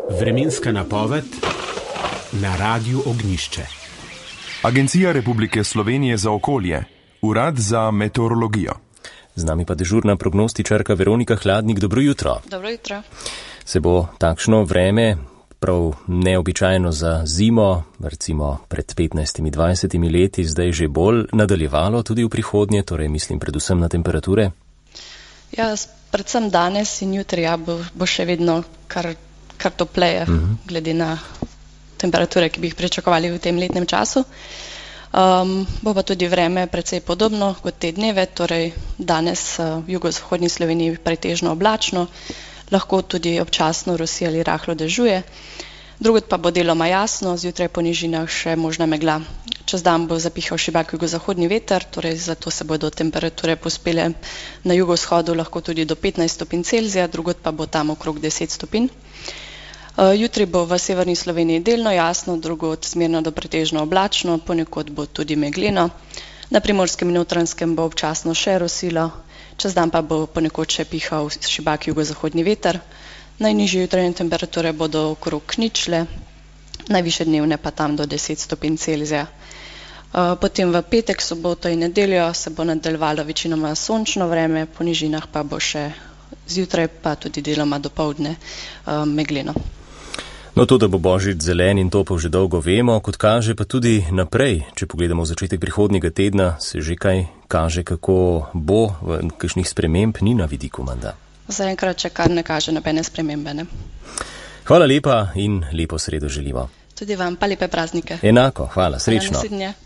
Vremenska napoved na Radiu Ognjišče. Agencija Republike Slovenije za okolje, Urad za meteorologijo. Z nami pa dežurna prognostičarka Veronika Hladnik. Dobro jutro. Dobro jutro. Se bo takšno vreme, prav neobičajno za zimo, recimo pred 15-20 leti, zdaj že bolj nadaljevalo tudi v prihodnje, torej mislim predvsem na temperature? Ja, predvsem danes in jutri bo še vedno kar topleje, glede na temperature, ki bi jih pričakovali v tem letnem času. Bo pa tudi vreme precej podobno kot te dneve, torej danes v jugozahodni Sloveniji pretežno oblačno, lahko tudi občasno rosi ali rahlo dežuje. Drugod pa bo deloma jasno, zjutraj po nižinah še možna megla. Čez dan bo zapihal šibak jugozahodni veter, torej zato se bodo temperature pospele na jugovzhodu lahko tudi do 15 stopinj Celzija, drugod pa bo tam okrog 10 stopinj. Jutri bo v severni Sloveniji delno jasno, drugod zmerno do pretežno oblačno, ponekod bo tudi megleno. Na Primorskem in Notranjskem bo občasno še rosilo, čez dan pa bo ponekod še pihal šibak jugozahodni veter. Najnižje jutranje temperature bodo okrog ničle, najvišje dnevne pa tam do 10 stopinj Celzija. Potem v petek, soboto in nedeljo se bo nadaljevalo večinoma sončno vreme, po nižinah pa bo še zjutraj pa tudi deloma dopoldne megleno. No, to, da bo Božič zelen in topel, že dolgo vemo, kot kaže pa tudi naprej. Če pogledamo začetek prihodnjega tedna, se že kaj kaže, kako bo, kakšnih sprememb ni na vidiku menda. Zaenkrat še kar ne kaže nobene spremembe, ne? Hvala lepa in lepo sredo želimo. Tudi vam pa lepe praznike. Enako, hvala, srečno. Hvala, naslednje.